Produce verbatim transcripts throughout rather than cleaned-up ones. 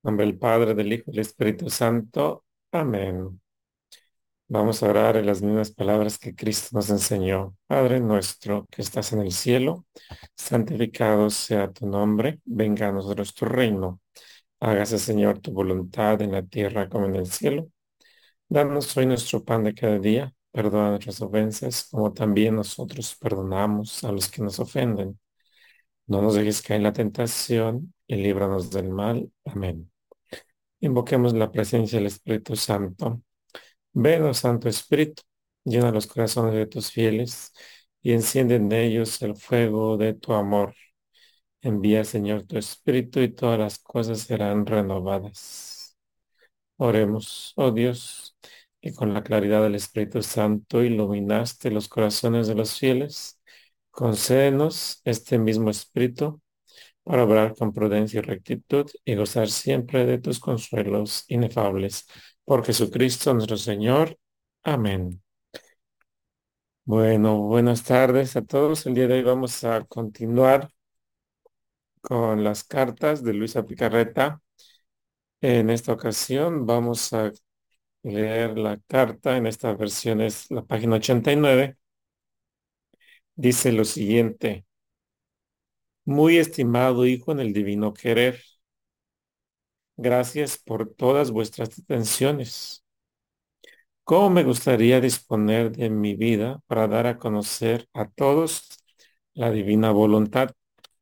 En nombre del Padre, del Hijo y del Espíritu Santo. Amén. Vamos a orar en las mismas palabras que Cristo nos enseñó. Padre nuestro que estás en el cielo, santificado sea tu nombre. Venga a nosotros tu reino. Hágase, Señor, tu voluntad en la tierra como en el cielo. Danos hoy nuestro pan de cada día. Perdona nuestras ofensas, como también nosotros perdonamos a los que nos ofenden. No nos dejes caer en la tentación y líbranos del mal. Amén. Invoquemos la presencia del Espíritu Santo. Ven, oh Santo Espíritu, llena los corazones de tus fieles y enciende en ellos el fuego de tu amor. Envía, Señor, tu Espíritu y todas las cosas serán renovadas. Oremos, oh Dios, que con la claridad del Espíritu Santo iluminaste los corazones de los fieles. Concédenos este mismo Espíritu para obrar con prudencia y rectitud y gozar siempre de tus consuelos inefables. Por Jesucristo nuestro Señor. Amén. Bueno, buenas tardes a todos. El día de hoy vamos a continuar con las cartas de Luisa Picarreta. En esta ocasión vamos a leer la carta. En esta versión es la página ochenta y nueve. Dice lo siguiente. Muy estimado hijo en el divino querer, gracias por todas vuestras atenciones. ¿Cómo me gustaría disponer de mi vida para dar a conocer a todos la divina voluntad?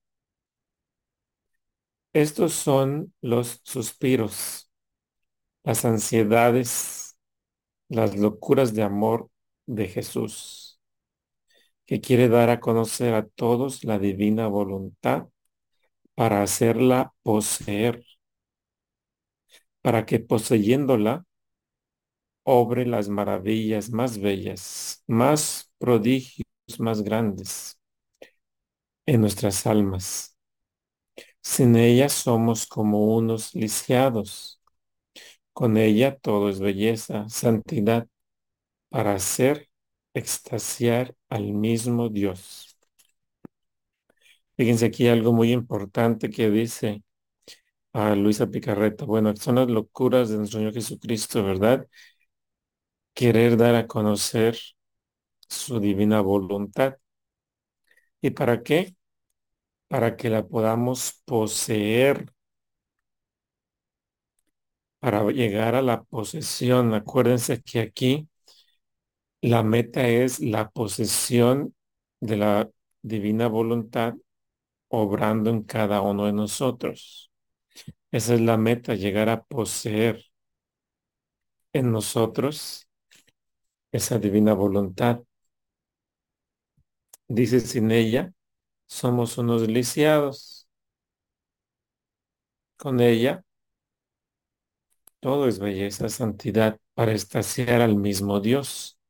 Estos son los suspiros, las ansiedades, las locuras de amor de Jesús, que quiere dar a conocer a todos la divina voluntad para hacerla poseer, para que poseyéndola, obre las maravillas más bellas, más prodigios más grandes en nuestras almas. Sin ella somos como unos lisiados. Con ella todo es belleza, santidad, para hacer extasiar al mismo Dios. Fíjense aquí algo muy importante que dice a Luisa Picarreta. Bueno, son las locuras de nuestro Señor Jesucristo, ¿verdad? Querer dar a conocer su divina voluntad. ¿Y para qué? Para que la podamos poseer, para llegar a la posesión. Acuérdense que aquí la meta es la posesión de la divina voluntad obrando en cada uno de nosotros. Esa es la meta, llegar a poseer en nosotros esa divina voluntad. Dice, sin ella somos unos lisiados. Con ella todo es belleza, santidad, para extasiar al mismo Dios.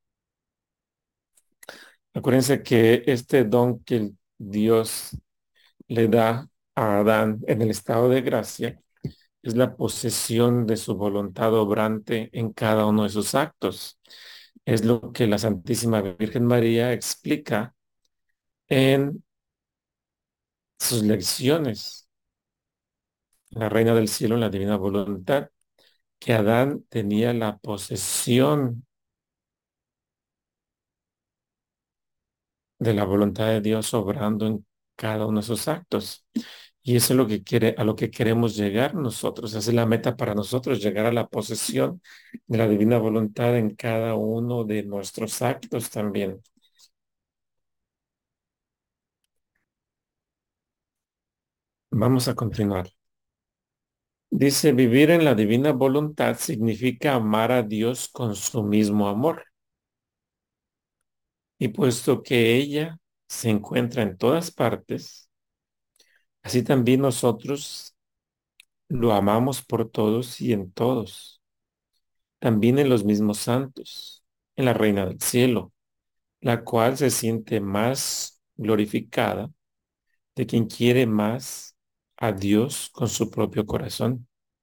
Acuérdense que este don que el Dios le da a Adán en el estado de gracia es la posesión de su voluntad obrante en cada uno de sus actos. Es lo que la Santísima Virgen María explica en sus lecciones, la Reina del Cielo en la Divina Voluntad, que Adán tenía la posesión de la voluntad de Dios obrando en cada uno de sus actos. Y eso es lo que quiere, a lo que queremos llegar nosotros. Esa es la meta para nosotros, llegar a la posesión de la divina voluntad en cada uno de nuestros actos también. Vamos a continuar. Dice, vivir en la divina voluntad significa amar a Dios con su mismo amor. Y puesto que ella se encuentra en todas partes, así también nosotros lo amamos por todos y en todos. También en los mismos santos, en la Reina del Cielo, la cual se siente más glorificada de quien quiere más a Dios con su propio corazón.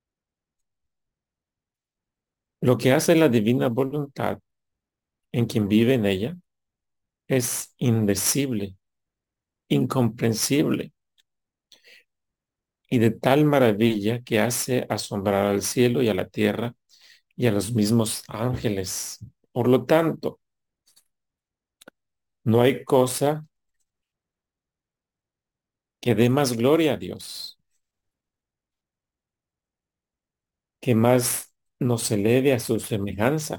Lo que hace la divina voluntad en quien vive en ella es indecible, incomprensible, y de tal maravilla que hace asombrar al cielo y a la tierra y a los mismos ángeles. Por lo tanto, no hay cosa que dé más gloria a Dios, que más nos eleve a su semejanza,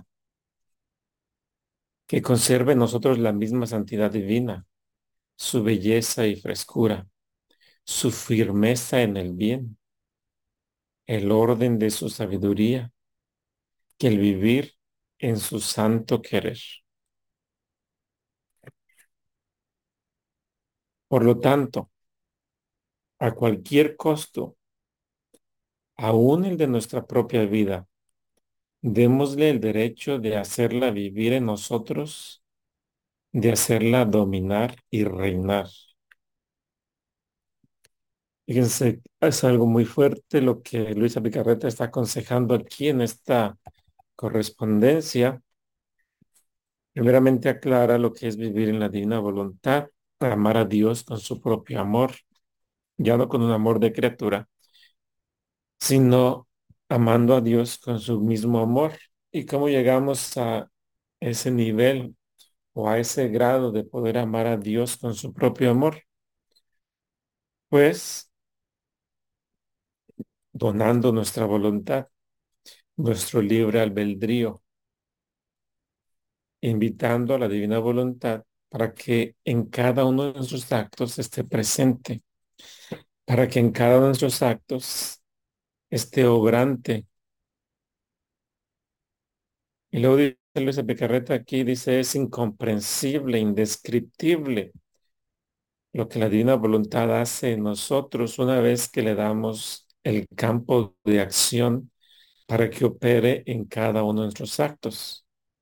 que conserve en nosotros la misma santidad divina, su belleza y frescura, su firmeza en el bien, el orden de su sabiduría, que el vivir en su santo querer. Por lo tanto, a cualquier costo, aun el de nuestra propia vida, démosle el derecho de hacerla vivir en nosotros, de hacerla dominar y reinar. Fíjense, es algo muy fuerte lo que Luisa Picarreta está aconsejando aquí en esta correspondencia. Primeramente aclara lo que es vivir en la divina voluntad, amar a Dios con su propio amor, ya no con un amor de criatura, sino amando a Dios con su mismo amor. ¿Y cómo llegamos a ese nivel o a ese grado de poder amar a Dios con su propio amor? Pues donando nuestra voluntad, nuestro libre albedrío, invitando a la divina voluntad para que en cada uno de nuestros actos esté presente, para que en cada uno de nuestros actos esté obrante. Y luego dice Luisa Picarreta aquí, dice, es incomprensible, indescriptible lo que la divina voluntad hace en nosotros una vez que le damos el campo de acción para que opere en cada uno de nuestros actos.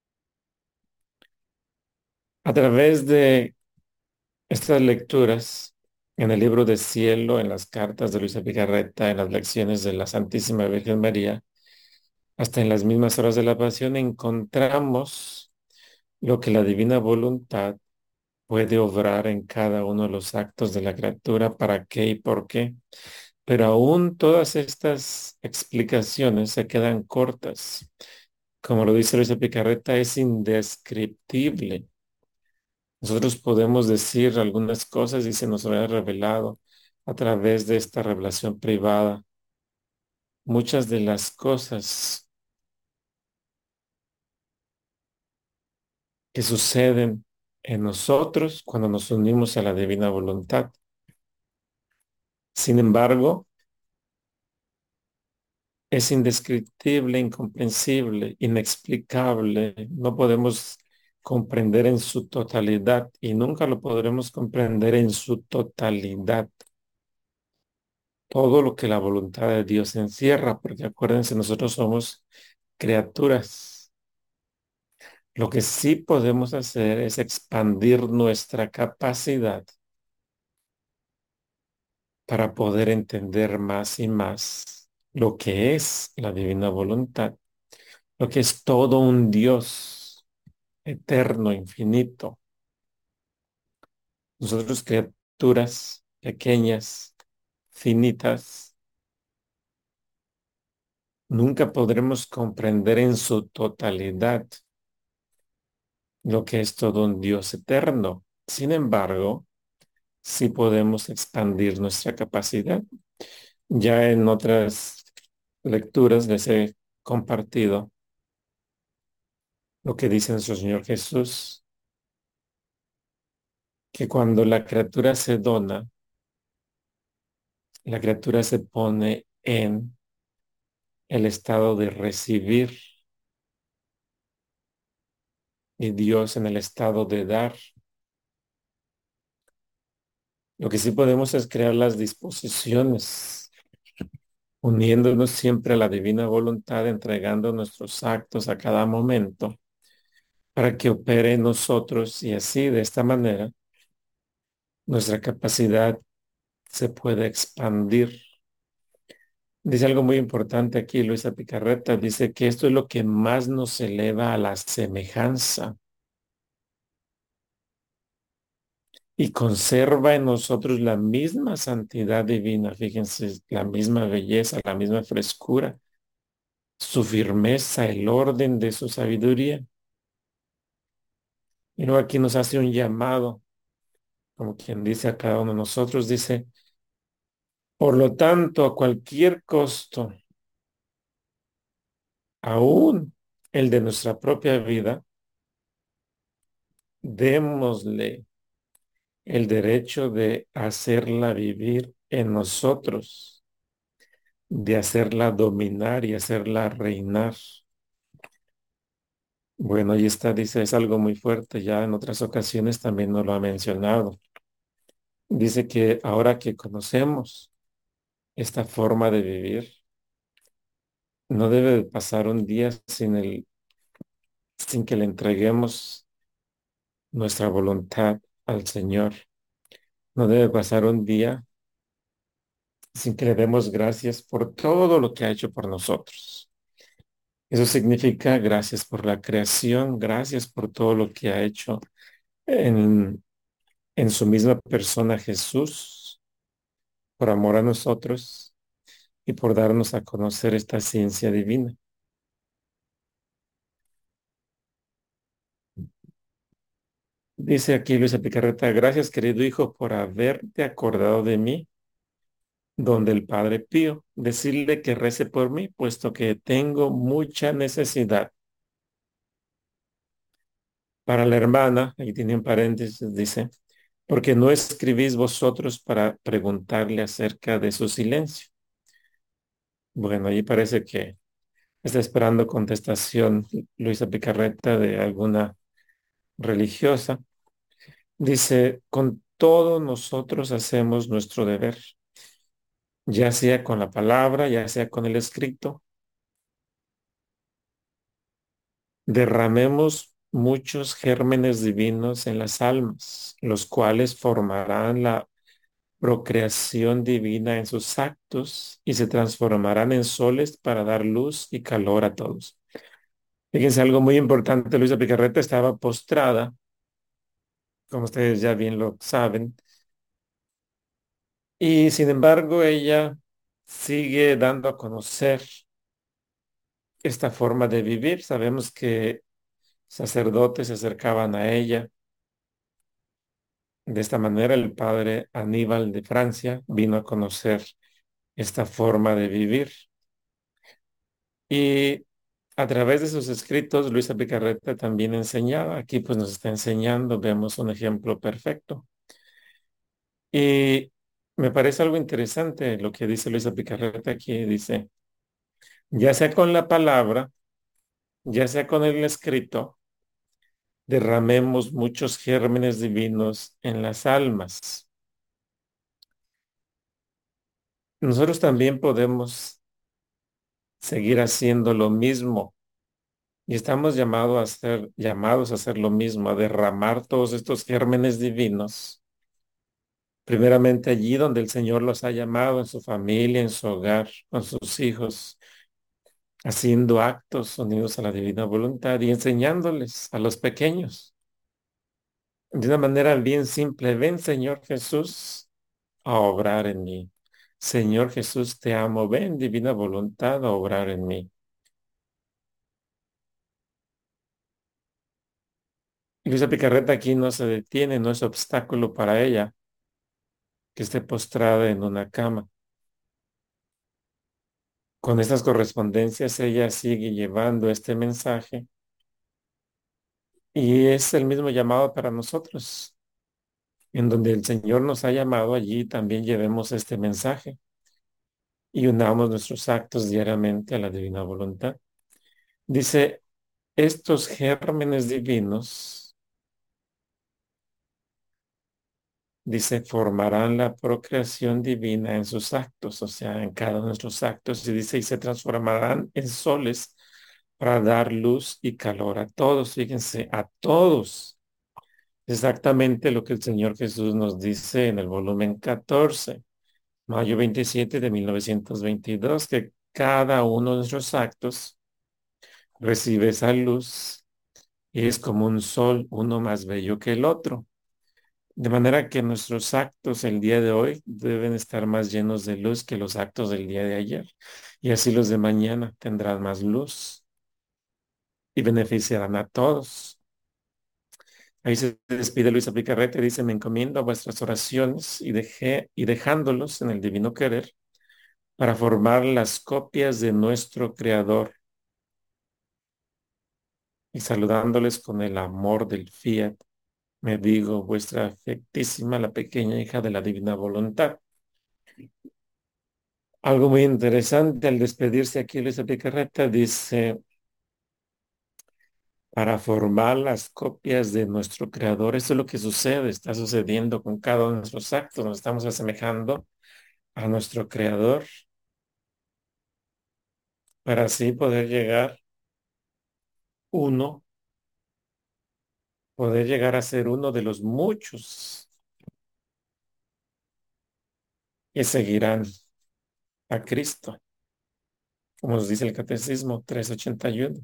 A través de estas lecturas, en el libro de Cielo, en las cartas de Luisa Picarreta, en las lecciones de la Santísima Virgen María, hasta en las mismas horas de la pasión, encontramos lo que la divina voluntad puede obrar en cada uno de los actos de la criatura, para qué y por qué. Pero aún todas estas explicaciones se quedan cortas. Como lo dice Luisa Picarreta, es indescriptible. Nosotros podemos decir algunas cosas y se nos ha revelado a través de esta revelación privada. Muchas de las cosas que suceden en nosotros cuando nos unimos a la divina voluntad. Sin embargo, es indescriptible, incomprensible, inexplicable. No podemos comprender en su totalidad y nunca lo podremos comprender en su totalidad. Todo lo que la voluntad de Dios encierra, porque acuérdense, nosotros somos criaturas. Lo que sí podemos hacer es expandir nuestra capacidad para poder entender más y más lo que es la divina voluntad, lo que es todo un Dios eterno, infinito. Nosotros criaturas pequeñas, finitas, nunca podremos comprender en su totalidad lo que es todo un Dios eterno. Sin embargo, sí podemos expandir nuestra capacidad. Ya en otras lecturas les he compartido lo que dice nuestro Señor Jesús, que cuando la criatura se dona, la criatura se pone en el estado de recibir y Dios en el estado de dar. Lo que sí podemos es crear las disposiciones, uniéndonos siempre a la divina voluntad, entregando nuestros actos a cada momento para que opere en nosotros y así, de esta manera, nuestra capacidad se puede expandir. Dice algo muy importante aquí, Luisa Picarreta, dice que esto es lo que más nos eleva a la semejanza. y conserva en nosotros la misma santidad divina, fíjense, la misma belleza, la misma frescura, su firmeza, el orden de su sabiduría. Y luego aquí nos hace un llamado, como quien dice a cada uno de nosotros, dice, por lo tanto, a cualquier costo, aún el de nuestra propia vida, démosle el derecho de hacerla vivir en nosotros, de hacerla dominar y hacerla reinar. Bueno, ahí está, dice, es algo muy fuerte, ya en otras ocasiones también nos lo ha mencionado. Dice que ahora que conocemos esta forma de vivir, no debe de pasar un día sin el, sin que le entreguemos nuestra voluntad al Señor. No debe pasar un día sin que le demos gracias por todo lo que ha hecho por nosotros. Eso significa gracias por la creación, gracias por todo lo que ha hecho en, en su misma persona Jesús, por amor a nosotros y por darnos a conocer esta ciencia divina. Dice aquí Luisa Picarreta, gracias querido hijo por haberte acordado de mí, donde el Padre Pío, decirle que rece por mí, puesto que tengo mucha necesidad. Para la hermana, ahí tiene un paréntesis, dice, porque no escribís vosotros para preguntarle acerca de su silencio. Bueno, ahí parece que está esperando contestación Luisa Picarreta de alguna religiosa. Dice, con todo nosotros hacemos nuestro deber, ya sea con la palabra, ya sea con el escrito. Derramemos muchos gérmenes divinos en las almas, los cuales formarán la procreación divina en sus actos y se transformarán en soles para dar luz y calor a todos. Fíjense, algo muy importante, Luisa Picarreta estaba postrada, como ustedes ya bien lo saben, y sin embargo ella sigue dando a conocer esta forma de vivir. Sabemos que sacerdotes se acercaban a ella. De esta manera el padre Aníbal de Francia vino a conocer esta forma de vivir. Y a través de sus escritos, Luisa Picarreta también enseñaba. Aquí pues nos está enseñando, vemos un ejemplo perfecto. Y me parece algo interesante lo que dice Luisa Picarreta aquí. Dice, ya sea con la palabra, ya sea con el escrito, derramemos muchos gérmenes divinos en las almas. Nosotros también podemos seguir haciendo lo mismo y estamos llamados a hacer, llamados a hacer lo mismo, a derramar todos estos gérmenes divinos, primeramente allí donde el Señor los ha llamado, en su familia, en su hogar, con sus hijos, haciendo actos unidos a la divina voluntad y enseñándoles a los pequeños de una manera bien simple. Ven, Señor Jesús, a obrar en mí. Señor Jesús, te amo. Ven, divina voluntad, a obrar en mí. Y Luisa Picarreta aquí no se detiene, no es obstáculo para ella que esté postrada en una cama. Con estas correspondencias ella sigue llevando este mensaje y es el mismo llamado para nosotros. En donde el Señor nos ha llamado, allí también llevemos este mensaje y unamos nuestros actos diariamente a la divina voluntad. Dice, estos gérmenes divinos, dice, formarán la procreación divina en sus actos, o sea, en cada uno de nuestros actos, y dice, y se transformarán en soles para dar luz y calor a todos. Fíjense, a todos. Exactamente lo que el Señor Jesús nos dice en el volumen catorce, mayo veintisiete de mil novecientos veintidós, que cada uno de nuestros actos recibe esa luz y es como un sol, uno más bello que el otro. De manera que nuestros actos el día de hoy deben estar más llenos de luz que los actos del día de ayer. Y así los de mañana tendrán más luz y beneficiarán a todos. Ahí se despide Luisa Picarrete, dice, me encomiendo a vuestras oraciones y dejé y dejándolos en el divino querer para formar las copias de nuestro Creador y saludándoles con el amor del fiat, me digo, vuestra afectísima, la pequeña hija de la divina voluntad. Algo muy interesante al despedirse aquí Luisa Picarreta dice, para formar las copias de nuestro Creador. Eso es lo que sucede, está sucediendo con cada uno de nuestros actos. Nos estamos asemejando a nuestro Creador para así poder llegar uno, poder llegar a ser uno de los muchos que seguirán a Cristo, como nos dice el Catecismo trescientos ochenta y uno.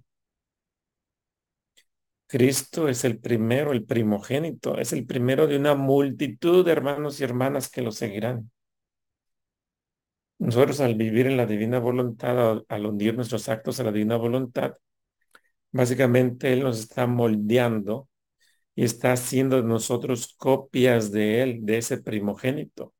Cristo es el primero, el primogénito, es el primero de una multitud de hermanos y hermanas que lo seguirán. Nosotros al vivir en la divina voluntad, al, al unir nuestros actos a la divina voluntad, básicamente Él nos está moldeando y está haciendo de nosotros copias de Él, de ese primogénito.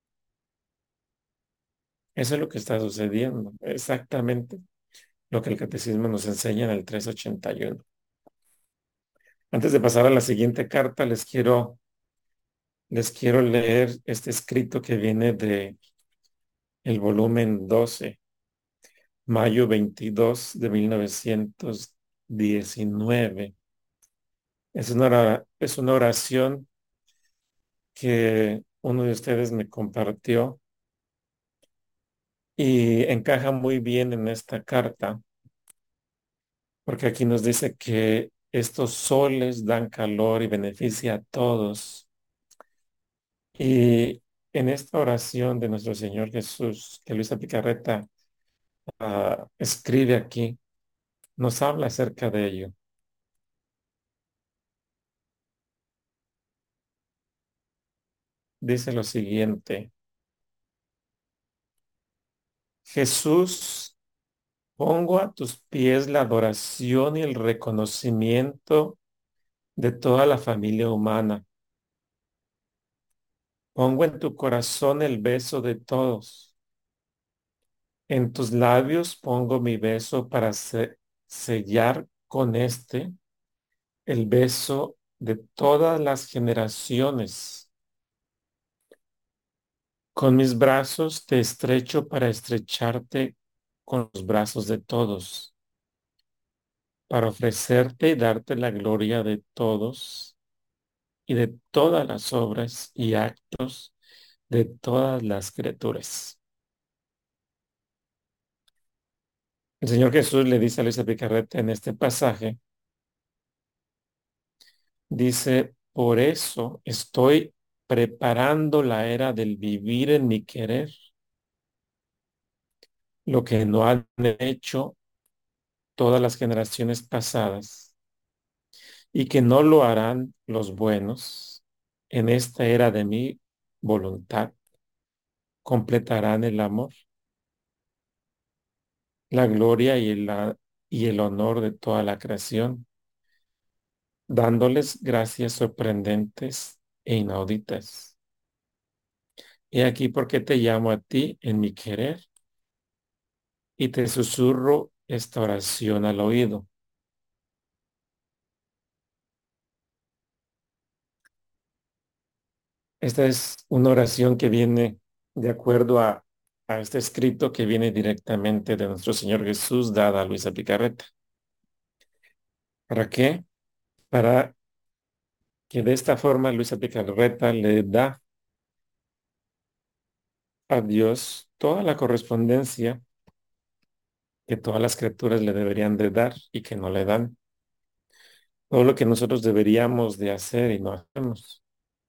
Eso es lo que está sucediendo, exactamente lo que el catecismo nos enseña en el trescientos ochenta y uno. Antes de pasar a la siguiente carta, les quiero, les quiero leer este escrito que viene de el volumen doce, mayo veintidós de mil novecientos diecinueve. Es una, ora- es una oración que uno de ustedes me compartió y encaja muy bien en esta carta, porque aquí nos dice que estos soles dan calor y beneficia a todos. Y en esta oración de nuestro Señor Jesús, que Luisa Picarreta ah, escribe aquí, nos habla acerca de ello. Dice lo siguiente, Jesús, pongo a tus pies la adoración y el reconocimiento de toda la familia humana. Pongo en tu corazón el beso de todos. En tus labios pongo mi beso para se- sellar con este el beso de todas las generaciones. Con mis brazos te estrecho para estrecharte con los brazos de todos, para ofrecerte y darte la gloria de todos y de todas las obras y actos de todas las criaturas. El Señor Jesús le dice a Luisa Picarreta en este pasaje, dice, por eso estoy preparando la era del vivir en mi querer, lo que no han hecho todas las generaciones pasadas y que no lo harán los buenos en esta era de mi voluntad, completarán el amor, la gloria y el, y el honor de toda la creación, dándoles gracias sorprendentes e inauditas. Y aquí porque te llamo a ti en mi querer y te susurro esta oración al oído. Esta es una oración que viene de acuerdo a, a este escrito que viene directamente de nuestro Señor Jesús, dada a Luisa Picarreta. ¿Para qué? Para que de esta forma Luisa Picarreta le da a Dios toda la correspondencia que todas las criaturas le deberían de dar y que no le dan. Todo lo que nosotros deberíamos de hacer y no hacemos.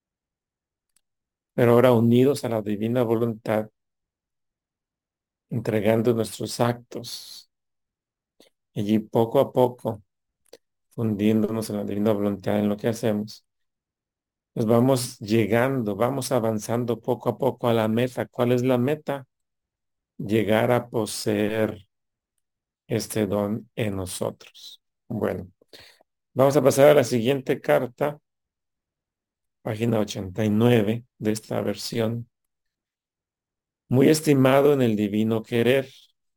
Pero ahora unidos a la divina voluntad, entregando nuestros actos y poco a poco fundiéndonos en la divina voluntad en lo que hacemos, Pues vamos llegando, vamos avanzando poco a poco a la meta. ¿Cuál es la meta? Llegar a poseer este don en nosotros. Bueno, vamos a pasar a la siguiente carta, página ochenta y nueve de esta versión. Muy estimado en el divino querer,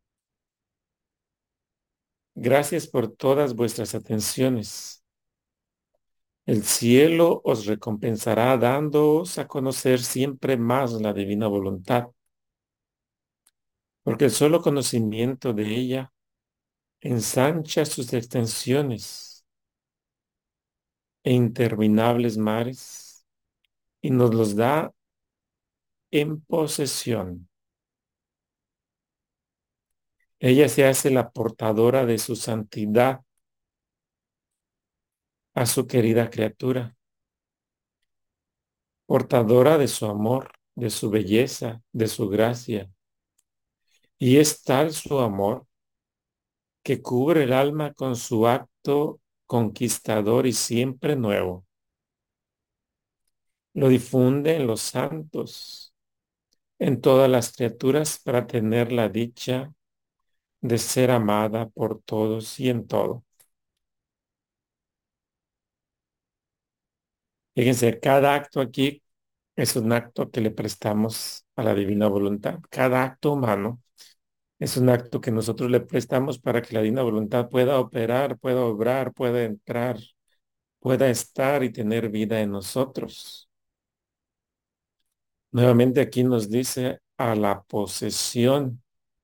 gracias por todas vuestras atenciones. El cielo os recompensará dándoos a conocer siempre más la divina voluntad, porque el solo conocimiento de ella ensancha sus extensiones e interminables mares y nos los da en posesión. Ella se hace la portadora de su santidad a su querida criatura, portadora de su amor, de su belleza, de su gracia. Y es tal su amor que cubre el alma con su acto conquistador y siempre nuevo. Lo difunde en los santos, en todas las criaturas para tener la dicha de ser amada por todos y en todo. Fíjense, cada acto aquí es un acto que le prestamos a la divina voluntad. Cada acto humano es un acto que nosotros le prestamos para que la divina voluntad pueda operar, pueda obrar, pueda entrar, pueda estar y tener vida en nosotros. Nuevamente aquí nos dice a la posesión.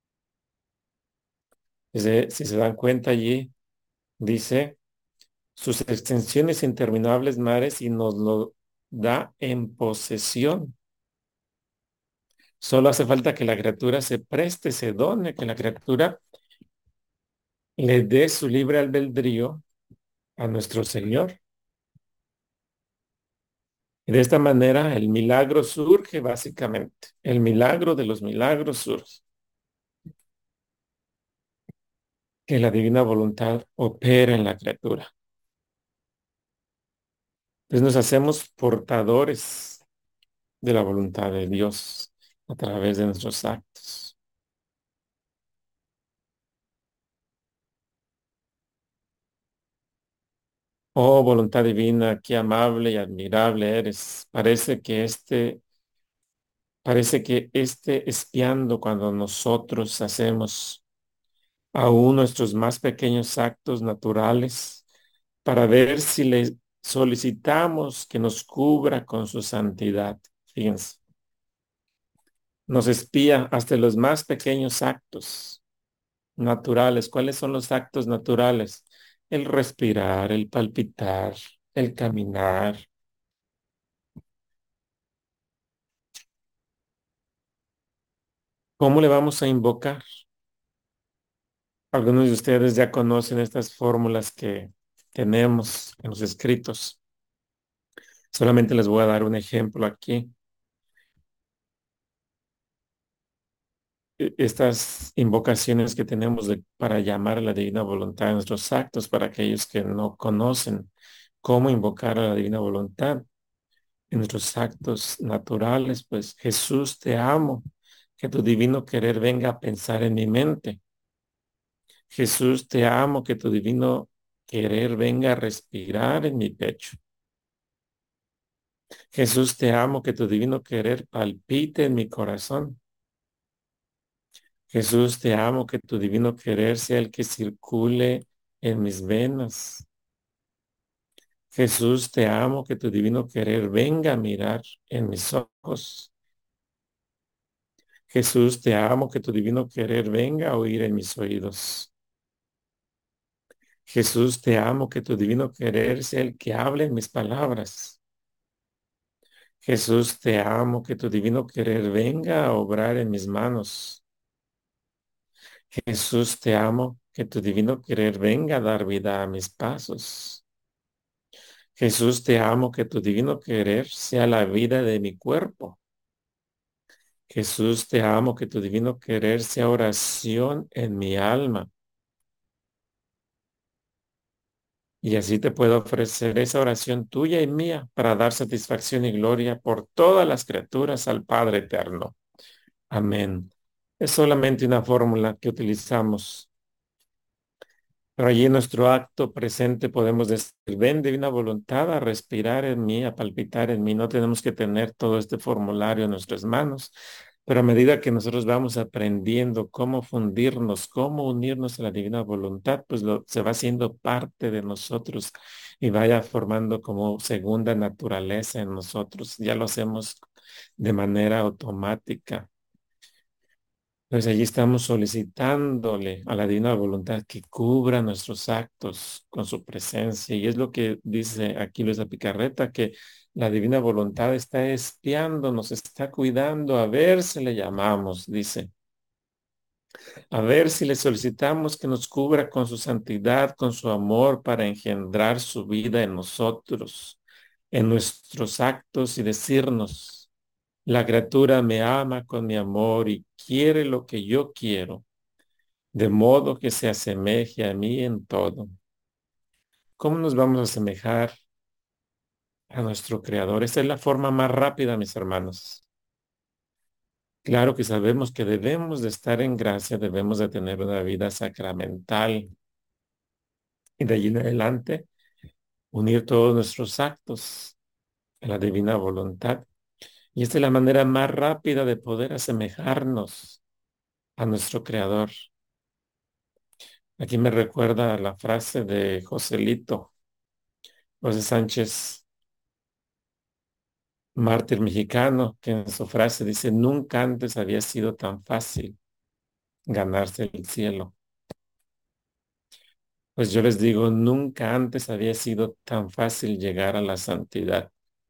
Si si se dan cuenta allí, dice sus extensiones interminables mares y nos lo da en posesión. Solo hace falta que la criatura se preste, se done, que la criatura le dé su libre albedrío a nuestro Señor. Y de esta manera el milagro surge básicamente. El milagro de los milagros surge. Que la divina voluntad opera en la criatura. Entonces nos hacemos portadores de la voluntad de Dios a través de nuestros actos. Oh voluntad divina, qué amable y admirable eres. Parece que este, parece que este espiando cuando nosotros hacemos aún nuestros más pequeños actos naturales para ver si le solicitamos que nos cubra con su santidad. Fíjense, nos espía hasta los más pequeños actos naturales. ¿Cuáles son los actos naturales? El respirar, el palpitar, el caminar. ¿Cómo le vamos a invocar? Algunos de ustedes ya conocen estas fórmulas que tenemos en los escritos. Solamente les voy a dar un ejemplo aquí. E- Estas invocaciones que tenemos de- para llamar a la divina voluntad en nuestros actos, para aquellos que no conocen cómo invocar a la divina voluntad en nuestros actos naturales, pues Jesús, te amo, que tu divino querer venga a pensar en mi mente. Jesús, te amo, que tu divino querer venga a respirar en mi pecho. Jesús, te amo, que tu divino querer palpite en mi corazón. Jesús, te amo, que tu divino querer sea el que circule en mis venas. Jesús, te amo, que tu divino querer venga a mirar en mis ojos. Jesús, te amo, que tu divino querer venga a oír en mis oídos. Jesús, te amo, que tu divino querer sea el que hable en mis palabras. Jesús, te amo, que tu divino querer venga a obrar en mis manos. Jesús, te amo, que tu divino querer venga a dar vida a mis pasos. Jesús, te amo, que tu divino querer sea la vida de mi cuerpo. Jesús, te amo, que tu divino querer sea oración en mi alma. Y así te puedo ofrecer esa oración tuya y mía para dar satisfacción y gloria por todas las criaturas al Padre eterno. Amén. Es solamente una fórmula que utilizamos, pero allí en nuestro acto presente podemos decir, ven divina voluntad a respirar en mí, a palpitar en mí. No tenemos que tener todo este formulario en nuestras manos, pero a medida que nosotros vamos aprendiendo cómo fundirnos, cómo unirnos a la divina voluntad, pues lo, se va haciendo parte de nosotros y vaya formando como segunda naturaleza en nosotros. Ya lo hacemos de manera automática. Pues allí estamos solicitándole a la divina voluntad que cubra nuestros actos con su presencia. Y es lo que dice aquí Luisa Picarreta, que la divina voluntad está espiando, nos está cuidando, a ver si le llamamos, dice, a ver si le solicitamos que nos cubra con su santidad, con su amor para engendrar su vida en nosotros, en nuestros actos y decirnos, la criatura me ama con mi amor y quiere lo que yo quiero de modo que se asemeje a mí en todo. ¿Cómo nos vamos a asemejar a nuestro Creador? Esta es la forma más rápida, mis hermanos. Claro que sabemos que debemos de estar en gracia, debemos de tener una vida sacramental y de allí en adelante unir todos nuestros actos a la divina voluntad. Y esta es la manera más rápida de poder asemejarnos a nuestro Creador. Aquí me recuerda la frase de Joselito, José Sánchez, mártir mexicano, que en su frase dice, nunca antes había sido tan fácil ganarse el cielo. Pues yo les digo, nunca antes había sido tan fácil llegar a la santidad.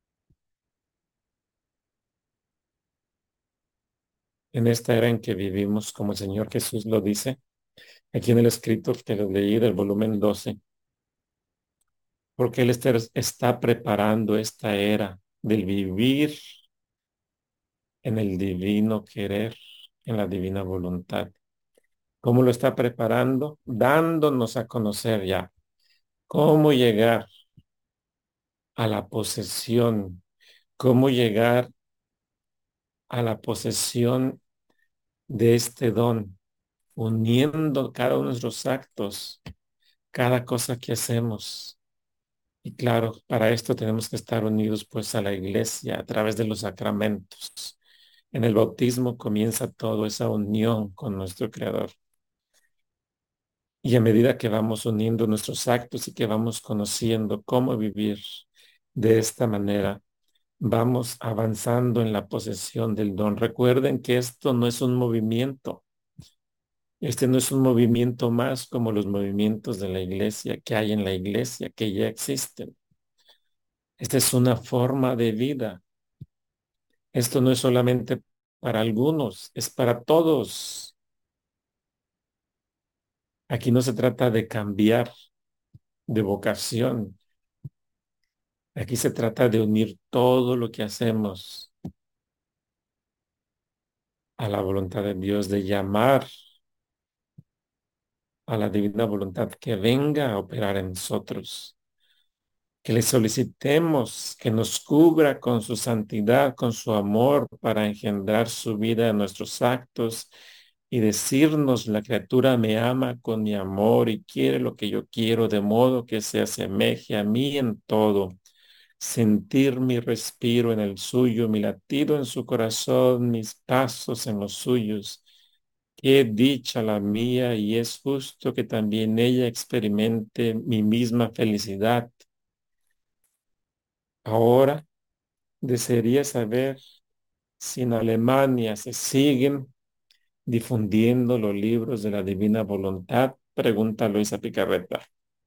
En esta era en que vivimos, como el Señor Jesús lo dice, aquí en el escrito que lo leí del volumen doce, porque Él está, está preparando esta era del vivir en el divino querer, en la divina voluntad. ¿Cómo lo está preparando? Dándonos a conocer ya cómo llegar a la posesión, cómo llegar a la posesión de este don, uniendo cada uno de nuestros actos, cada cosa que hacemos. Y claro, para esto tenemos que estar unidos pues a la iglesia a través de los sacramentos. En el bautismo comienza toda esa unión con nuestro Creador. Y a medida que vamos uniendo nuestros actos y que vamos conociendo cómo vivir de esta manera, vamos avanzando en la posesión del don. Recuerden que esto no es un movimiento. Este no es un movimiento más como los movimientos de la iglesia que hay en la iglesia, que ya existen. Esta es una forma de vida. Esto no es solamente para algunos, es para todos. Aquí no se trata de cambiar de vocación. Aquí se trata de unir todo lo que hacemos a la voluntad de Dios, de llamar a la divina voluntad que venga a operar en nosotros, que le solicitemos que nos cubra con su santidad, con su amor para engendrar su vida en nuestros actos y decirnos, la criatura me ama con mi amor y quiere lo que yo quiero, de modo que se asemeje a mí en todo. Sentir mi respiro en el suyo, mi latido en su corazón, mis pasos en los suyos. Qué dicha la mía y es justo que también ella experimente mi misma felicidad. Ahora desearía saber si en Alemania se siguen difundiendo los libros de la divina voluntad. Pregunta Luisa Picarreta.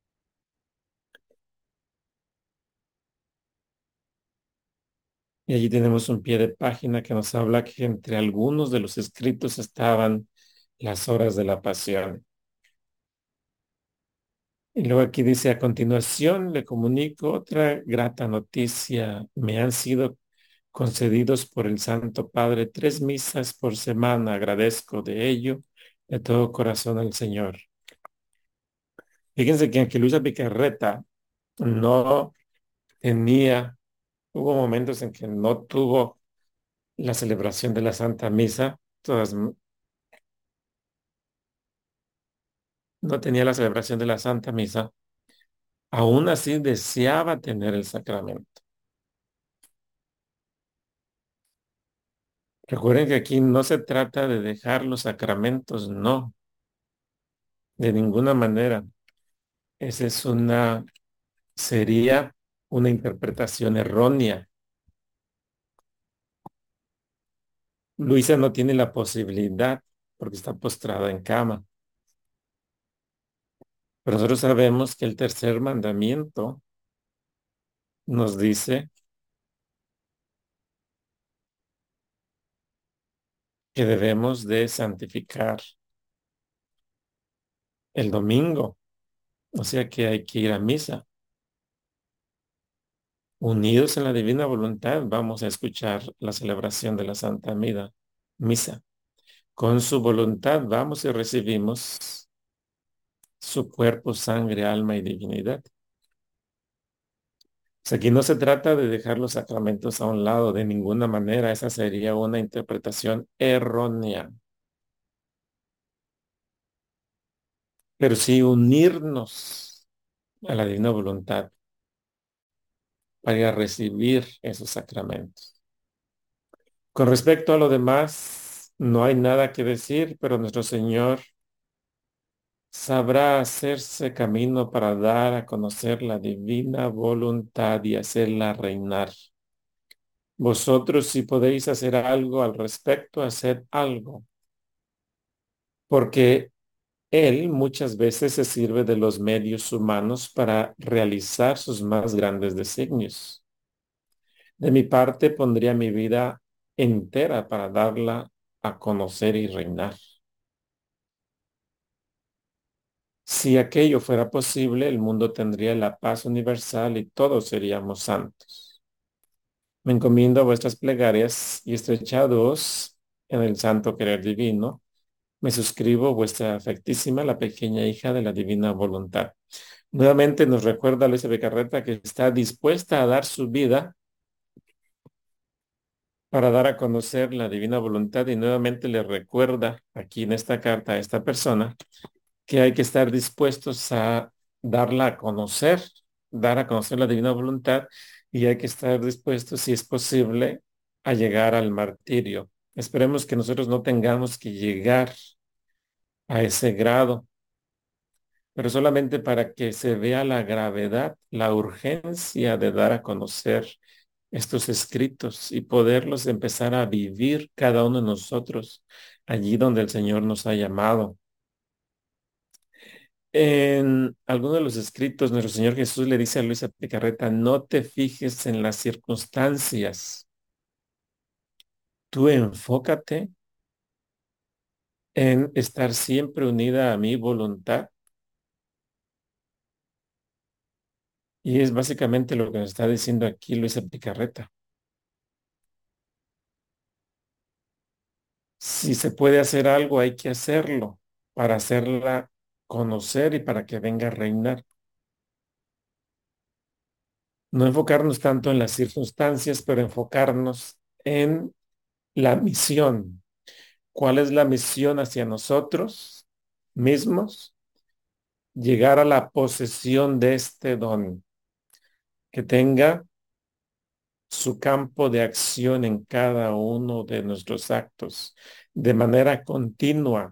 Y allí tenemos un pie de página que nos habla que entre algunos de los escritos estaban las horas de la pasión. Y luego aquí dice, a continuación le comunico otra grata noticia. Me han sido concedidos por el Santo Padre tres misas por semana. Agradezco de ello de todo corazón al Señor. Fíjense que Luisa Picarreta no tenía, hubo momentos en que no tuvo la celebración de la Santa Misa, todas, no tenía la celebración de la Santa Misa, aún así deseaba tener el sacramento. Recuerden que aquí no se trata de dejar los sacramentos, no, de ninguna manera. Esa es una, sería una interpretación errónea. Luisa no tiene la posibilidad porque está postrada en cama. Pero nosotros sabemos que el tercer mandamiento nos dice que debemos de santificar el domingo, o sea que hay que ir a misa. Unidos en la divina voluntad, vamos a escuchar la celebración de la Santa Misa. Misa. Con su voluntad vamos y recibimos su cuerpo, sangre, alma y divinidad. O sea, aquí no se trata de dejar los sacramentos a un lado de ninguna manera. Esa sería una interpretación errónea. Pero sí unirnos a la divina voluntad para ir a recibir esos sacramentos. Con respecto a lo demás, no hay nada que decir, pero nuestro Señor sabrá hacerse camino para dar a conocer la divina voluntad y hacerla reinar. Vosotros, si podéis hacer algo al respecto, haced algo, porque Él muchas veces se sirve de los medios humanos para realizar sus más grandes designios. De mi parte, pondría mi vida entera para darla a conocer y reinar. Si aquello fuera posible, el mundo tendría la paz universal y todos seríamos santos. Me encomiendo a vuestras plegarias y estrechados en el santo querer divino, me suscribo vuestra afectísima, la pequeña hija de la divina voluntad. Nuevamente nos recuerda Luisa Becarreta que está dispuesta a dar su vida para dar a conocer la divina voluntad y nuevamente le recuerda aquí en esta carta a esta persona que hay que estar dispuestos a darla a conocer, dar a conocer la divina voluntad y hay que estar dispuestos, si es posible, a llegar al martirio. Esperemos que nosotros no tengamos que llegar a ese grado, pero solamente para que se vea la gravedad, la urgencia de dar a conocer estos escritos y poderlos empezar a vivir cada uno de nosotros allí donde el Señor nos ha llamado. En alguno de los escritos, nuestro Señor Jesús le dice a Luisa Picarreta, no te fijes en las circunstancias, tú enfócate en estar siempre unida a mi voluntad. Y es básicamente lo que nos está diciendo aquí Luisa Picarreta. Si se puede hacer algo, hay que hacerlo para hacerla conocer y para que venga a reinar. No enfocarnos tanto en las circunstancias, pero enfocarnos en la misión. ¿Cuál es la misión hacia nosotros mismos? Llegar a la posesión de este don, que tenga su campo de acción en cada uno de nuestros actos, de manera continua.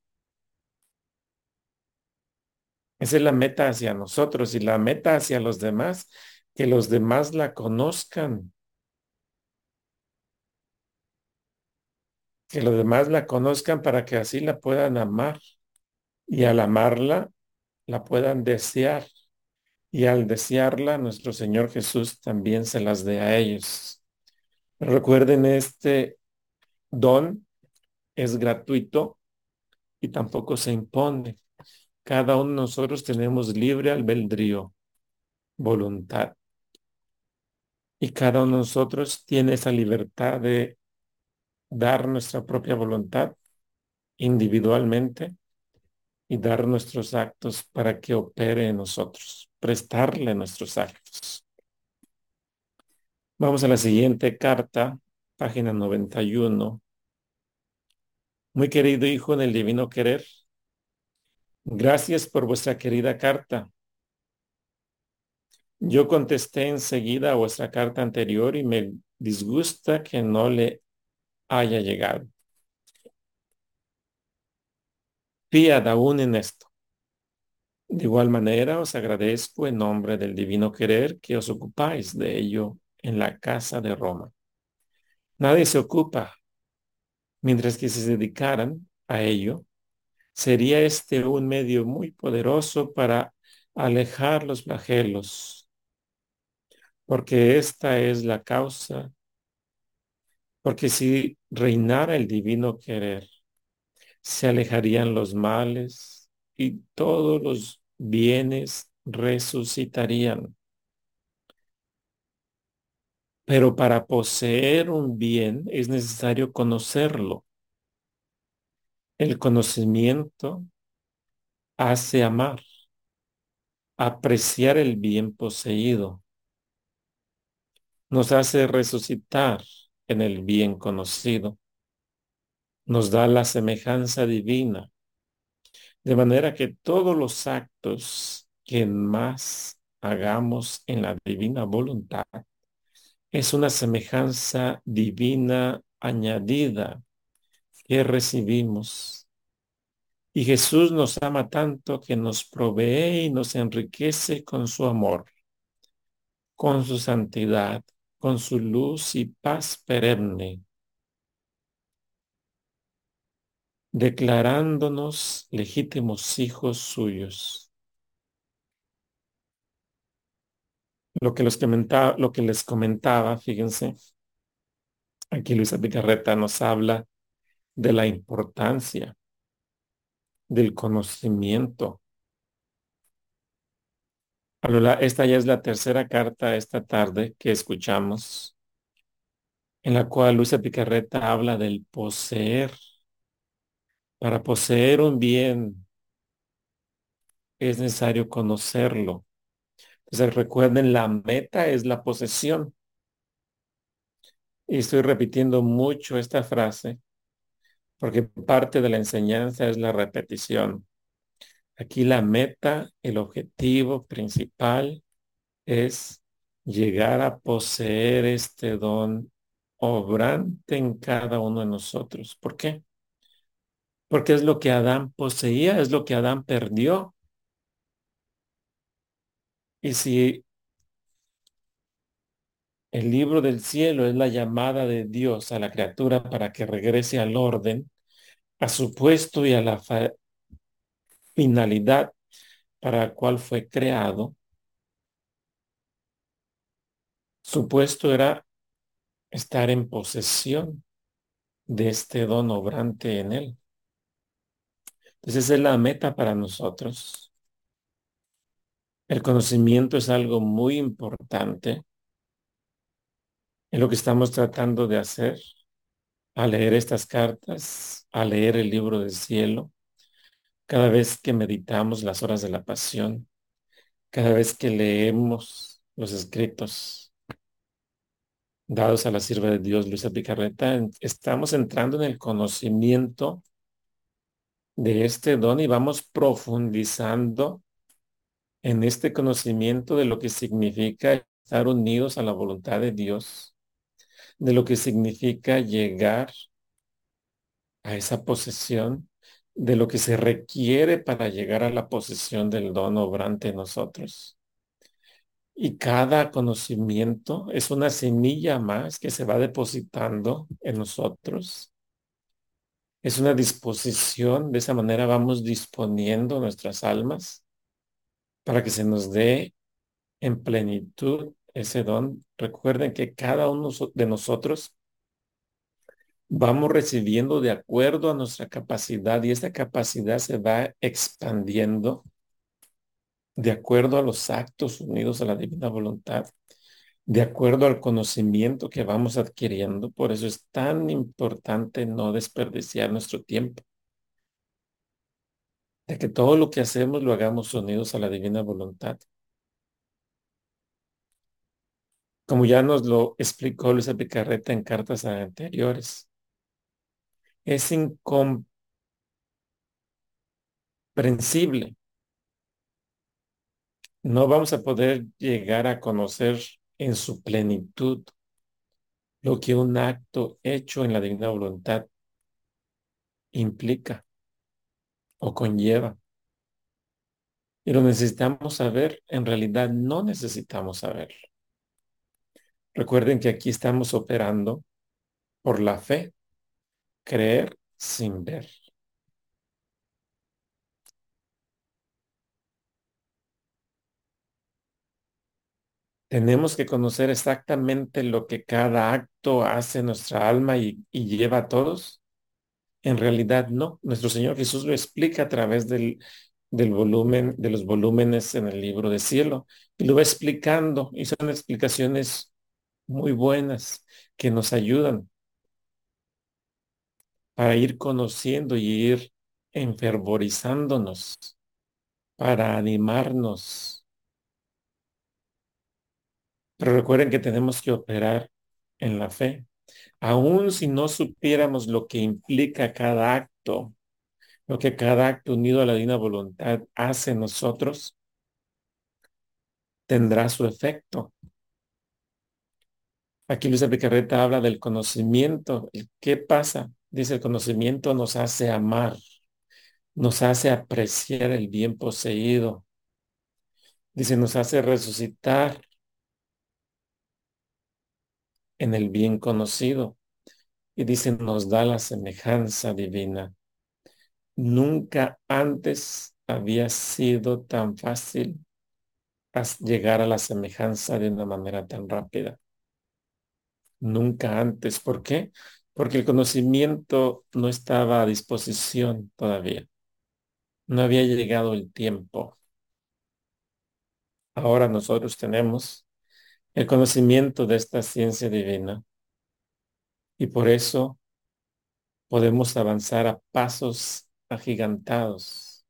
Esa es la meta hacia nosotros y la meta hacia los demás, que los demás la conozcan, que los demás la conozcan para que así la puedan amar y al amarla la puedan desear y al desearla nuestro Señor Jesús también se las dé a ellos. Recuerden, este don es gratuito y tampoco se impone. Cada uno de nosotros tenemos libre albedrío, voluntad. Y cada uno de nosotros tiene esa libertad de dar nuestra propia voluntad individualmente y dar nuestros actos para que opere en nosotros, prestarle nuestros actos. Vamos a la siguiente carta, página noventa y uno. Muy querido hijo en el divino querer, gracias por vuestra querida carta. Yo contesté enseguida a vuestra carta anterior y me disgusta que no le haya llegado. Fiad aún en esto. De igual manera os agradezco en nombre del divino querer que os ocupáis de ello en la casa de Roma. Nadie se ocupa, mientras que si se dedicaran a ello, sería este un medio muy poderoso para alejar los flagelos, porque esta es la causa, porque si reinara el divino querer, se alejarían los males y todos los bienes resucitarían. Pero para poseer un bien es necesario conocerlo. El conocimiento hace amar, apreciar el bien poseído, nos hace resucitar en el bien conocido, nos da la semejanza divina, de manera que todos los actos que más hagamos en la divina voluntad es una semejanza divina añadida que recibimos. Y Jesús nos ama tanto que nos provee y nos enriquece con su amor, con su santidad, con su luz y paz perenne, declarándonos legítimos hijos suyos. Lo que, los comentaba, lo que les comentaba, fíjense, aquí Luisa Picarreta nos habla de la importancia del conocimiento. A lo la- Esta ya es la tercera carta esta tarde que escuchamos, en la cual Luisa Picarreta habla del poseer. Para poseer un bien es necesario conocerlo. Entonces recuerden, la meta es la posesión. Y estoy repitiendo mucho esta frase porque parte de la enseñanza es la repetición. Aquí la meta, el objetivo principal es llegar a poseer este don obrante en cada uno de nosotros. ¿Por qué? Porque es lo que Adán poseía, es lo que Adán perdió. Y si el libro del cielo es la llamada de Dios a la criatura para que regrese al orden, a su puesto y a la fa- finalidad para la cual fue creado. Su puesto era estar en posesión de este don obrante en él. Entonces esa es la meta para nosotros. El conocimiento es algo muy importante en lo que estamos tratando de hacer al leer estas cartas, al leer el libro del cielo, cada vez que meditamos las horas de la pasión, cada vez que leemos los escritos dados a la sierva de Dios, Luisa Picarreta, en- estamos entrando en el conocimiento de este don y vamos profundizando en este conocimiento de lo que significa estar unidos a la voluntad de Dios, de lo que significa llegar a esa posesión, de lo que se requiere para llegar a la posesión del don obrante en nosotros. Y cada conocimiento es una semilla más que se va depositando en nosotros. Es una disposición, de esa manera vamos disponiendo nuestras almas para que se nos dé en plenitud ese don. Recuerden que cada uno so- de nosotros vamos recibiendo de acuerdo a nuestra capacidad y esta capacidad se va expandiendo de acuerdo a los actos unidos a la divina voluntad, de acuerdo al conocimiento que vamos adquiriendo. Por eso es tan importante no desperdiciar nuestro tiempo. de que todo lo que hacemos lo hagamos unidos a la divina voluntad. Como ya nos lo explicó Luisa Picarreta en cartas anteriores, es incomprensible. No vamos a poder llegar a conocer en su plenitud lo que un acto hecho en la divina voluntad implica o conlleva. Y lo necesitamos saber, en realidad no necesitamos saberlo. Recuerden que aquí estamos operando por la fe, creer sin ver. Tenemos que conocer exactamente lo que cada acto hace en nuestra alma y, y lleva a todos. En realidad no. Nuestro Señor Jesús lo explica a través del, del volumen, de los volúmenes en el libro de cielo. Y lo va explicando. Y son explicaciones muy buenas que nos ayudan para ir conociendo y ir enfervorizándonos, para animarnos. Pero recuerden que tenemos que operar en la fe. Aun si no supiéramos lo que implica cada acto, lo que cada acto unido a la divina voluntad hace en nosotros, tendrá su efecto. Aquí Luisa Picarreta habla del conocimiento. ¿Qué pasa? Dice, el conocimiento nos hace amar, nos hace apreciar el bien poseído. Dice, nos hace resucitar en el bien conocido. Y dice, nos da la semejanza divina. Nunca antes había sido tan fácil as- llegar a la semejanza de una manera tan rápida. Nunca antes. ¿Por qué? Porque el conocimiento no estaba a disposición todavía. No había llegado el tiempo. Ahora nosotros tenemos el conocimiento de esta ciencia divina y por eso podemos avanzar a pasos agigantados.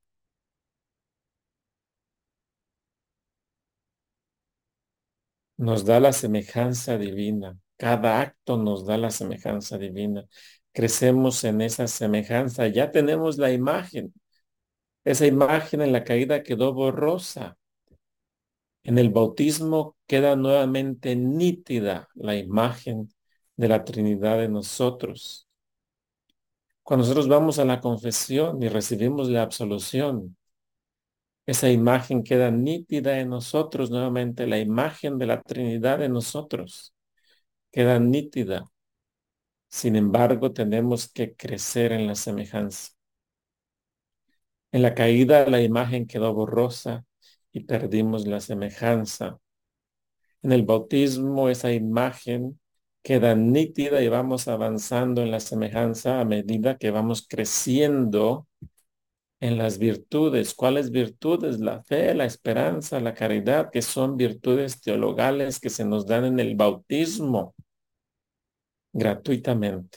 Nos da la semejanza divina. Cada acto nos da la semejanza divina. Crecemos en esa semejanza. Ya tenemos la imagen. Esa imagen en la caída quedó borrosa. En el bautismo queda nuevamente nítida la imagen de la Trinidad en nosotros. Cuando nosotros vamos a la confesión y recibimos la absolución, esa imagen queda nítida en nosotros, nuevamente la imagen de la Trinidad en nosotros queda nítida. Sin embargo, tenemos que crecer en la semejanza. En la caída la imagen quedó borrosa y perdimos la semejanza. En el bautismo esa imagen queda nítida y vamos avanzando en la semejanza a medida que vamos creciendo en las virtudes. ¿Cuáles virtudes? La fe, la esperanza, la caridad, que son virtudes teologales que se nos dan en el bautismo gratuitamente.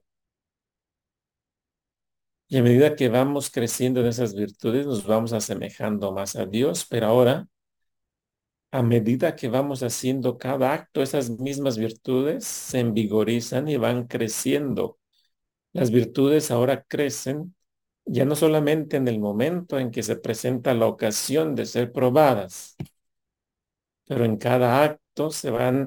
Y a medida que vamos creciendo en esas virtudes, nos vamos asemejando más a Dios, pero ahora, a medida que vamos haciendo cada acto, esas mismas virtudes se envigorizan y van creciendo. Las virtudes ahora crecen ya no solamente en el momento en que se presenta la ocasión de ser probadas, pero en cada acto se van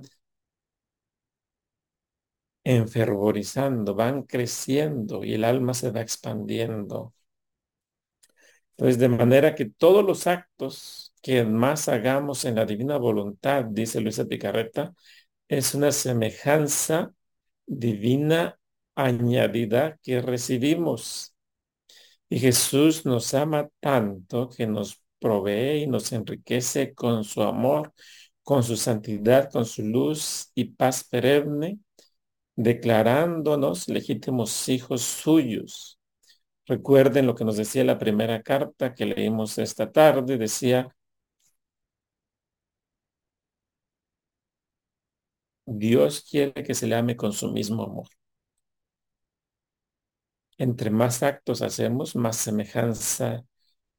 enfervorizando, van creciendo y el alma se va expandiendo. Entonces, de manera que todos los actos que más hagamos en la divina voluntad, dice Luisa Picarreta, es una semejanza divina añadida que recibimos. Y Jesús nos ama tanto que nos provee y nos enriquece con su amor, con su santidad, con su luz y paz perenne, declarándonos legítimos hijos suyos. Recuerden lo que nos decía la primera carta que leímos esta tarde. Decía, Dios quiere que se le ame con su mismo amor. Entre más actos hacemos, más semejanza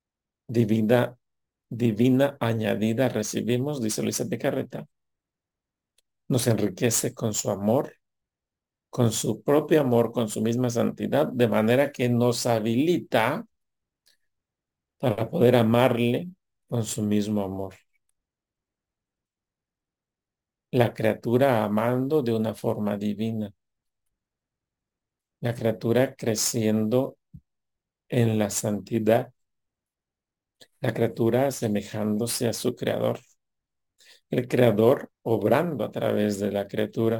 divina, divina añadida recibimos, dice Luisa Picarreta, nos enriquece con su amor, con su propio amor, con su misma santidad, de manera que nos habilita para poder amarle con su mismo amor. La criatura amando de una forma divina, la criatura creciendo en la santidad, la criatura asemejándose a su creador, el creador obrando a través de la criatura.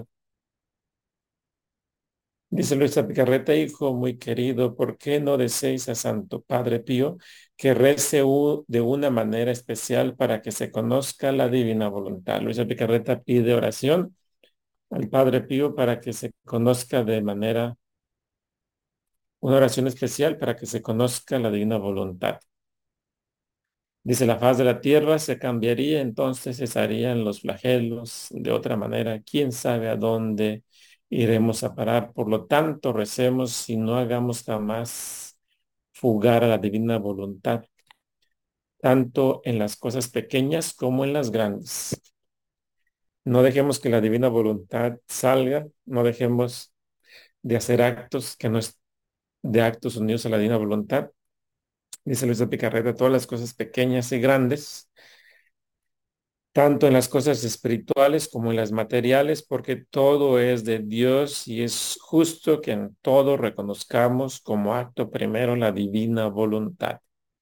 Dice Luisa Picarreta, hijo muy querido, ¿por qué no deseáis a Santo Padre Pío que rece u- de una manera especial para que se conozca la divina voluntad? Luisa Picarreta pide oración al Padre Pío para que se conozca de manera, una oración especial para que se conozca la divina voluntad. Dice, la faz de la tierra se cambiaría, entonces cesarían los flagelos. De otra manera, quién sabe a dónde iremos a parar. Por lo tanto, recemos y no hagamos jamás fugar a la divina voluntad, tanto en las cosas pequeñas como en las grandes. No dejemos que la divina voluntad salga, no dejemos de hacer actos que no es de actos unidos a la divina voluntad. Dice Luis de Picarreta, todas las cosas pequeñas y grandes tanto en las cosas espirituales como en las materiales, porque todo es de Dios y es justo que en todo reconozcamos como acto primero la divina voluntad.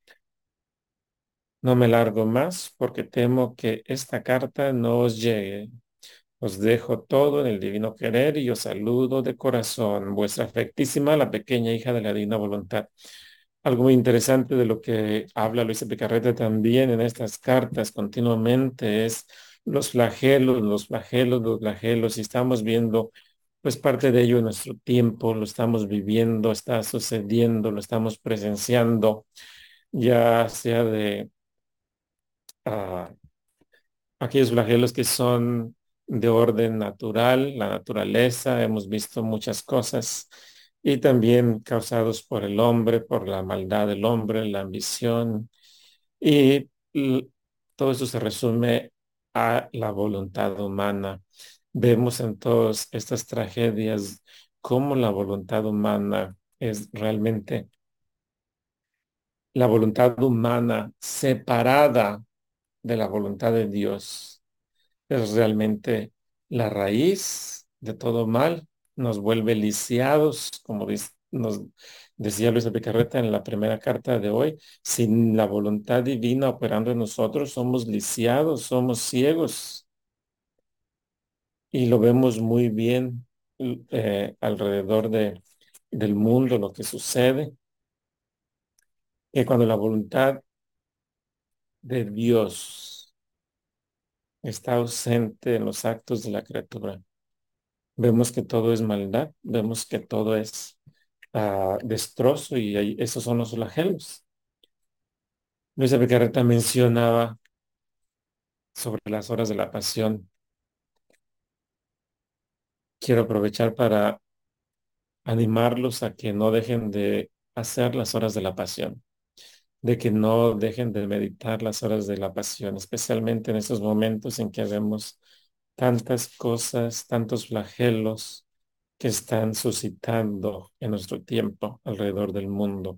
No me largo más porque temo que esta carta no os llegue. Os dejo todo en el divino querer y os saludo de corazón, vuestra afectísima, la pequeña hija de la divina voluntad. Algo muy interesante de lo que habla Luisa Picarreta también en estas cartas continuamente es los flagelos, los flagelos, los flagelos, y estamos viendo pues parte de ello en nuestro tiempo, lo estamos viviendo, está sucediendo, lo estamos presenciando, ya sea de ah, aquellos flagelos que son de orden natural, la naturaleza, hemos visto muchas cosas, y también causados por el hombre, por la maldad del hombre, la ambición, y l- todo eso se resume a la voluntad humana. Vemos en todas estas tragedias cómo la voluntad humana es realmente la voluntad humana separada de la voluntad de Dios es realmente la raíz de todo mal, nos vuelve lisiados, como dis- nos decía Luisa Picarreta en la primera carta de hoy, sin la voluntad divina operando en nosotros, somos lisiados, somos ciegos y lo vemos muy bien eh, alrededor de, del mundo, lo que sucede, que cuando la voluntad de Dios está ausente en los actos de la criatura, vemos que todo es maldad, vemos que todo es ah, destrozo y ahí- esos son los flagelos. Luisa Picarreta mencionaba sobre las horas de la pasión. Quiero aprovechar para animarlos a que no dejen de hacer las horas de la pasión, de que no dejen de meditar las horas de la pasión, especialmente en esos momentos en que vemos tantas cosas, tantos flagelos que están suscitando en nuestro tiempo alrededor del mundo.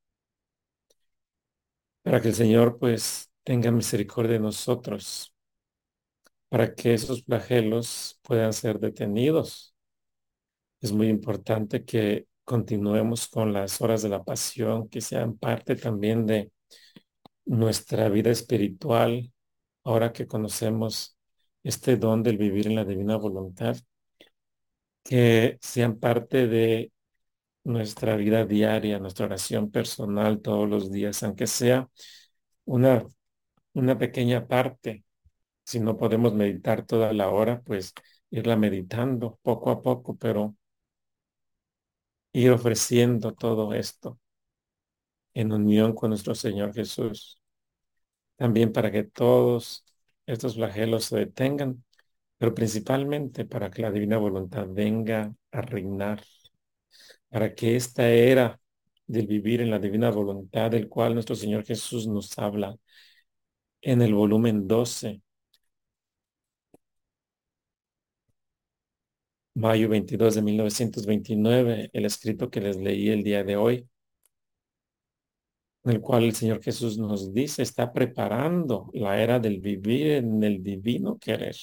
Para que el Señor pues tenga misericordia de nosotros, para que esos flagelos puedan ser detenidos. Es muy importante que continuemos con las horas de la pasión, que sean parte también de nuestra vida espiritual, ahora que conocemos este don del vivir en la divina voluntad, que sean parte de nuestra vida diaria, nuestra oración personal todos los días, aunque sea una, una pequeña parte. Si no podemos meditar toda la hora, pues irla meditando poco a poco, pero ir ofreciendo todo esto en unión con nuestro Señor Jesús. También para que todos estos flagelos se detengan, pero principalmente para que la divina voluntad venga a reinar, para que esta era del vivir en la divina voluntad, del cual nuestro Señor Jesús nos habla en el volumen doce, mayo veintidós de mil novecientos veintinueve, el escrito que les leí el día de hoy, en el cual el Señor Jesús nos dice, está preparando la era del vivir en el divino querer.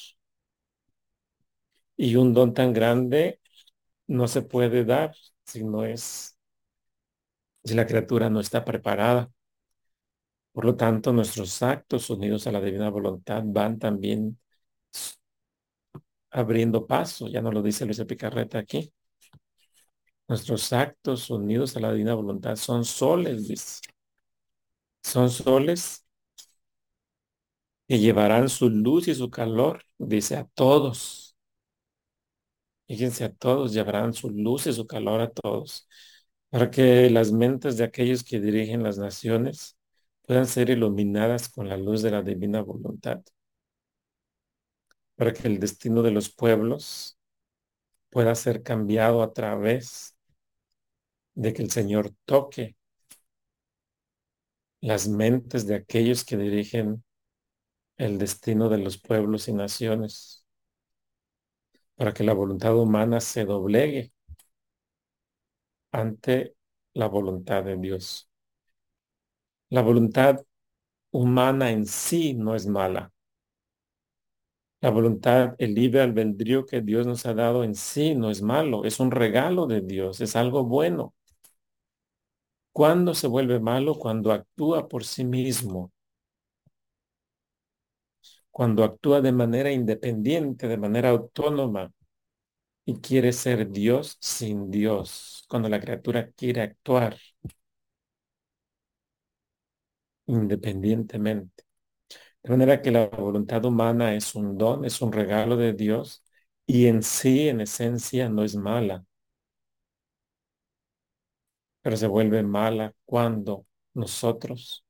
Y un don tan grande no se puede dar si no es, si la criatura no está preparada. Por lo tanto, nuestros actos unidos a la divina voluntad van también s- abriendo paso. Ya no lo dice Luis Picarreta aquí. Nuestros actos unidos a la divina voluntad son soles, dice. Son soles que llevarán su luz y su calor, dice, a todos. Fíjense, a todos llevarán su luz y su calor a todos, para que las mentes de aquellos que dirigen las naciones puedan ser iluminadas con la luz de la divina voluntad, para que el destino de los pueblos pueda ser cambiado a través de que el Señor toque las mentes de aquellos que dirigen el destino de los pueblos y naciones, para que la voluntad humana se doblegue ante la voluntad de Dios. La voluntad humana en sí no es mala. La voluntad, el libre albedrío que Dios nos ha dado en sí no es malo, es un regalo de Dios, es algo bueno. ¿Cuándo se vuelve malo? Cuando actúa por sí mismo, cuando actúa de manera independiente, de manera autónoma y quiere ser Dios sin Dios, cuando la criatura quiere actuar independientemente. De manera que la voluntad humana es un don, es un regalo de Dios y en sí, en esencia, no es mala, pero se vuelve mala cuando nosotros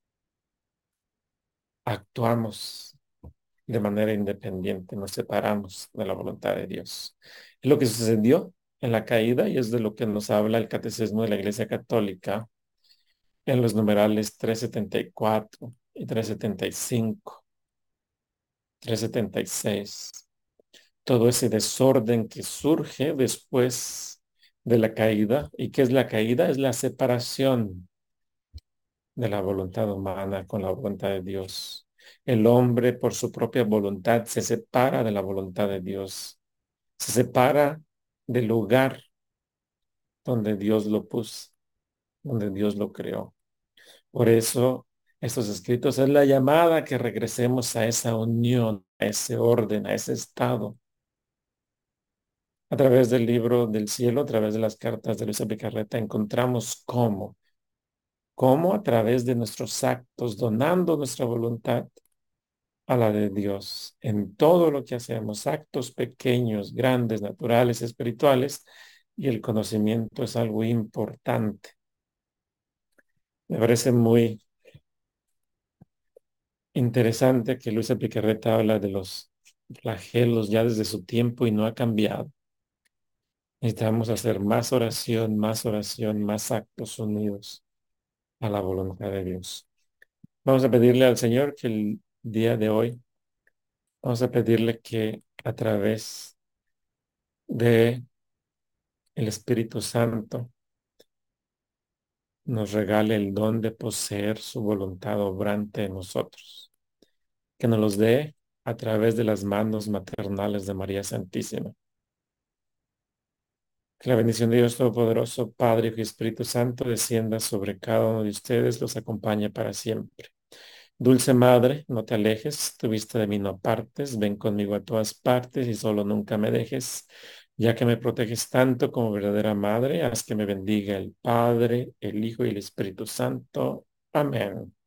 actuamos de manera independiente, nos separamos de la voluntad de Dios. Es lo que sucedió en la caída y es de lo que nos habla el Catecismo de la Iglesia Católica en los numerales trescientos setenta y cuatro y trescientos setenta y cinco, trescientos setenta y seis. Todo ese desorden que surge después de la caída. ¿Y qué es la caída? Es la separación de la voluntad humana con la voluntad de Dios. El hombre por su propia voluntad se separa de la voluntad de Dios. Se separa del lugar donde Dios lo puso, donde Dios lo creó. Por eso, estos escritos es la llamada que regresemos a esa unión, a ese orden, a ese estado. A través del libro del cielo, a través de las cartas de Luisa Picarreta, encontramos cómo, cómo a través de nuestros actos, donando nuestra voluntad a la de Dios en todo lo que hacemos, actos pequeños, grandes, naturales, espirituales, y el conocimiento es algo importante. Me parece muy interesante que Luisa Picarreta habla de los flagelos ya desde su tiempo y no ha cambiado. Necesitamos hacer más oración, más oración, más actos unidos a la voluntad de Dios. Vamos a pedirle al Señor que el día de hoy, vamos a pedirle que a través de el Espíritu Santo nos regale el don de poseer su voluntad obrante en nosotros, que nos los dé a través de las manos maternales de María Santísima. Que la bendición de Dios Todopoderoso, Padre, Hijo y Espíritu Santo, descienda sobre cada uno de ustedes, los acompañe para siempre. Dulce Madre, no te alejes, tu vista de mí no apartes, ven conmigo a todas partes y solo nunca me dejes, ya que me proteges tanto como verdadera Madre, haz que me bendiga el Padre, el Hijo y el Espíritu Santo. Amén.